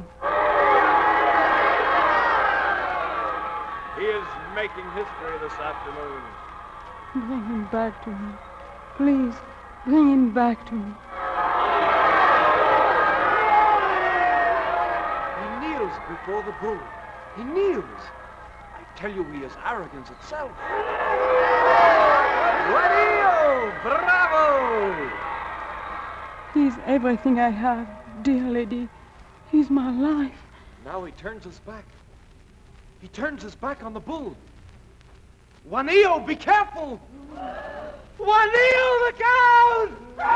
He is making history this afternoon. Bring him back to me. Please, bring him back to me. He kneels before the bull. He kneels. I tell you, he is arrogance itself. Juanillo! Bravo! He's everything I have, dear lady. He's my life. Now he turns his back. He turns his back on the bull. Juanillo, be careful! Juanillo, look out!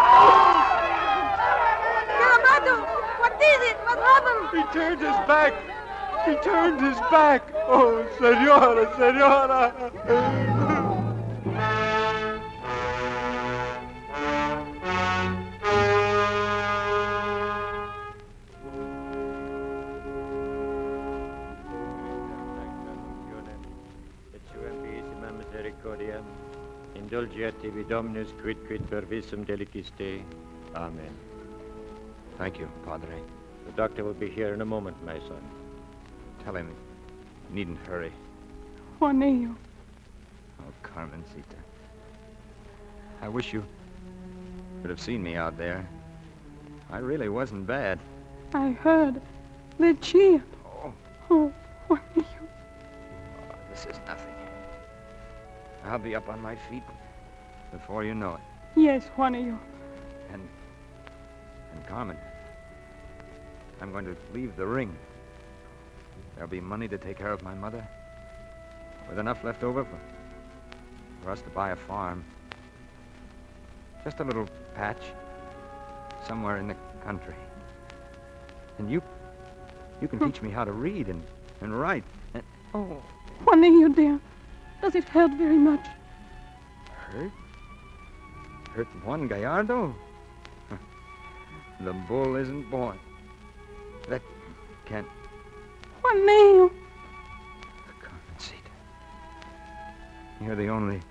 Garabato, what is it? What happened? He turned his back. He turned his back. Oh, Senora, Senora. Indulgiat tibi Dominus quid per visum deliciste. Amen. Thank you, Padre. The doctor will be here in a moment, my son. Tell him he needn't hurry. Juanillo. Oh, Carmencita. I wish you could have seen me out there. I really wasn't bad. I heard. They cheered. Oh, Juanillo. Oh, this is nothing. I'll be up on my feet before you know it. Yes, Juanillo. And Carmen, I'm going to leave the ring. There'll be money to take care of my mother, with enough left over for us to buy a farm. Just a little patch somewhere in the country. And you can teach me how to read and write. And, oh, Juanillo, dear, does it hurt very much? Hurt? Hurt Juan Gallardo? The bull isn't born. That can't... Juanillo. Carmencita. You're the only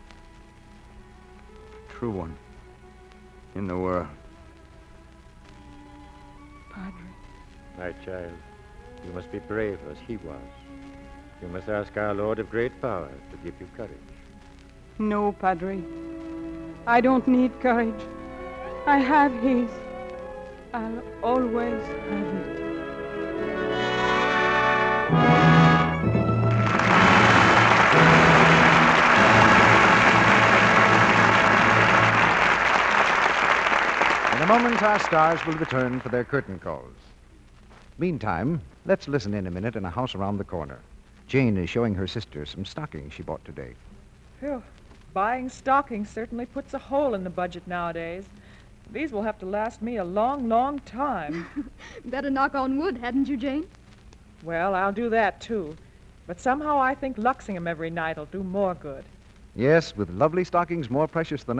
true one in the world. Padre. My child, you must be brave as he was. You must ask our Lord of great power to give you courage. No, Padre. I don't need courage. I have his. I'll always have it. In a moment, our stars will return for their curtain calls. Meantime, let's listen in a minute in a house around the corner. Jane is showing her sister some stockings she bought today. Phew. Buying stockings certainly puts a hole in the budget nowadays. These will have to last me a long, long time. Better knock on wood, hadn't you, Jane? Well, I'll do that, too. But somehow I think luxing 'em every night will do more good. Yes, with lovely stockings more precious than ever.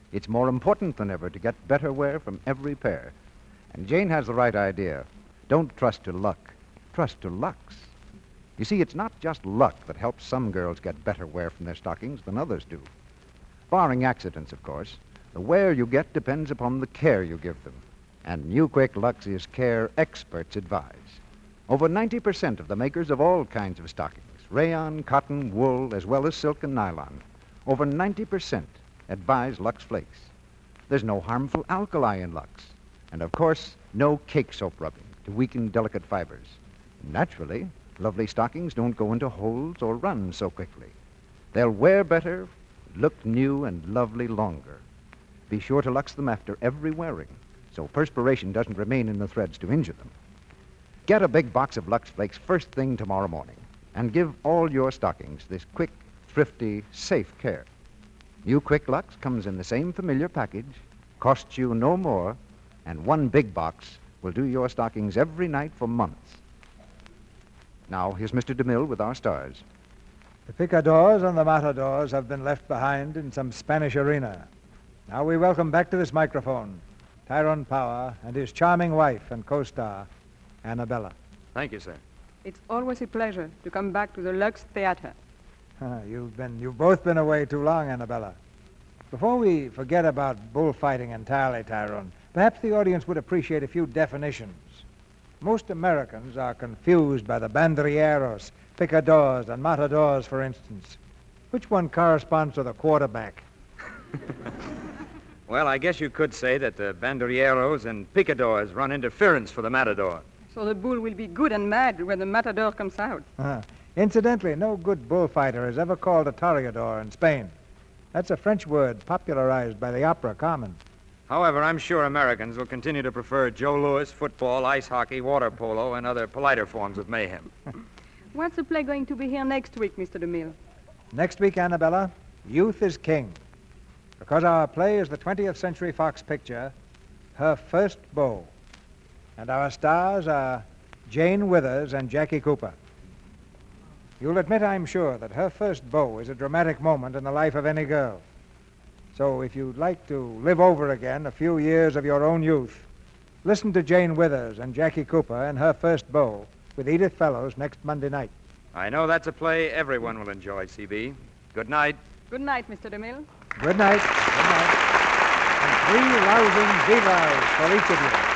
It's more important than ever to get better wear from every pair. And Jane has the right idea. Don't trust to luck. Trust to Lux. You see, it's not just luck that helps some girls get better wear from their stockings than others do. Barring accidents, of course, the wear you get depends upon the care you give them. And New Quick Lux is care experts advise. Over 90% of the makers of all kinds of stockings, rayon, cotton, wool, as well as silk and nylon, over 90% advise Lux Flakes. There's no harmful alkali in Lux. And, of course, no cake soap rubbing to weaken delicate fibers. Naturally, lovely stockings don't go into holes or run so quickly. They'll wear better, look new and lovely longer. Be sure to Lux them after every wearing, so perspiration doesn't remain in the threads to injure them. Get a big box of Lux Flakes first thing tomorrow morning, and give all your stockings this quick, thrifty, safe care. New Quick Lux comes in the same familiar package, costs you no more, and one big box will do your stockings every night for months. Now, here's Mr. DeMille with our stars. The picadors and the matadors have been left behind in some Spanish arena. Now we welcome back to this microphone Tyrone Power and his charming wife and co-star, Annabella. Thank you, sir. It's always a pleasure to come back to the Lux Theater. You've both been away too long, Annabella. Before we forget about bullfighting entirely, Tyrone, perhaps the audience would appreciate a few definitions. Most Americans are confused by the banderilleros, picadors, and matadors, for instance. Which one corresponds to the quarterback? Well, I guess you could say that the banderilleros and picadors run interference for the matador. So the bull will be good and mad when the matador comes out. Incidentally, no good bullfighter is ever called a toreador in Spain. That's a French word popularized by the opera Carmen. However, I'm sure Americans will continue to prefer Joe Louis, football, ice hockey, water polo, and other politer forms of mayhem. What's the play going to be here next week, Mr. DeMille? Next week, Annabella, Youth is King. Because our play is the 20th Century Fox picture, Her First Beau. And our stars are Jane Withers and Jackie Cooper. You'll admit, I'm sure, that Her First Beau is a dramatic moment in the life of any girl. So if you'd like to live over again a few years of your own youth, listen to Jane Withers and Jackie Cooper in Her First Beau with Edith Fellows next Monday night. I know that's a play everyone will enjoy, C.B. Good night. Good night, Mr. DeMille. Good night. Good night. And 3 rousing vivas for each of you.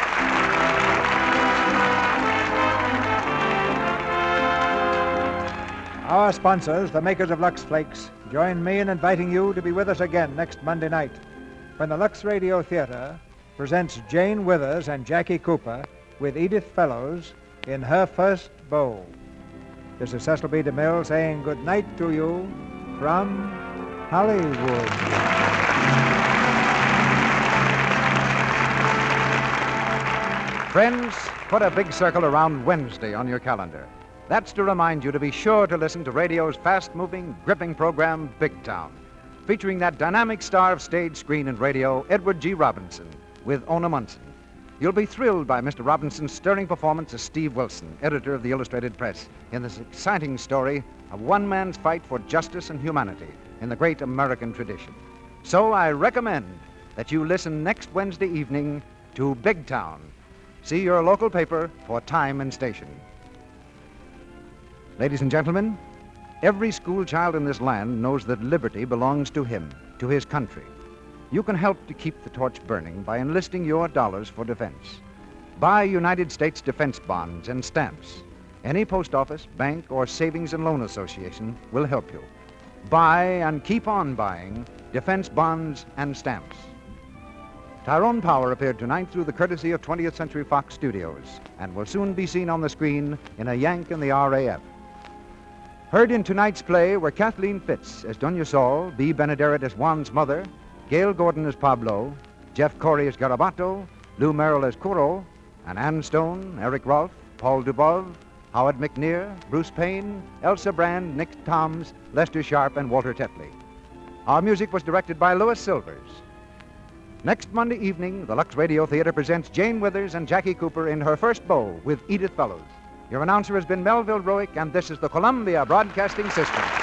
Our sponsors, the makers of Lux Flakes, join me in inviting you to be with us again next Monday night when the Lux Radio Theater presents Jane Withers and Jackie Cooper with Edith Fellows in Her First Beau. This is Cecil B. DeMille saying good night to you from Hollywood. Friends, put a big circle around Wednesday on your calendar. That's to remind you to be sure to listen to radio's fast-moving, gripping program, Big Town, featuring that dynamic star of stage, screen, and radio, Edward G. Robinson, with Ona Munson. You'll be thrilled by Mr. Robinson's stirring performance as Steve Wilson, editor of the Illustrated Press, in this exciting story of one man's fight for justice and humanity in the great American tradition. So I recommend that you listen next Wednesday evening to Big Town. See your local paper for time and station. Ladies and gentlemen, every school child in this land knows that liberty belongs to him, to his country. You can help to keep the torch burning by enlisting your dollars for defense. Buy United States defense bonds and stamps. Any post office, bank, or savings and loan association will help you. Buy and keep on buying defense bonds and stamps. Tyrone Power appeared tonight through the courtesy of 20th Century Fox Studios and will soon be seen on the screen in A Yank in the RAF. Heard in tonight's play were Kathleen Fitz as Doña Sol, Bea Benaderet as Juan's mother, Gail Gordon as Pablo, Jeff Corey as Garabato, Lou Merrill as Curo, and Ann Stone, Eric Rolfe, Paul Dubov, Howard McNear, Bruce Payne, Elsa Brand, Nick Toms, Lester Sharp, and Walter Tetley. Our music was directed by Louis Silvers. Next Monday evening, the Lux Radio Theater presents Jane Withers and Jackie Cooper in Her First Beau with Edith Fellows. Your announcer has been Melville Roick, and this is the Columbia Broadcasting System.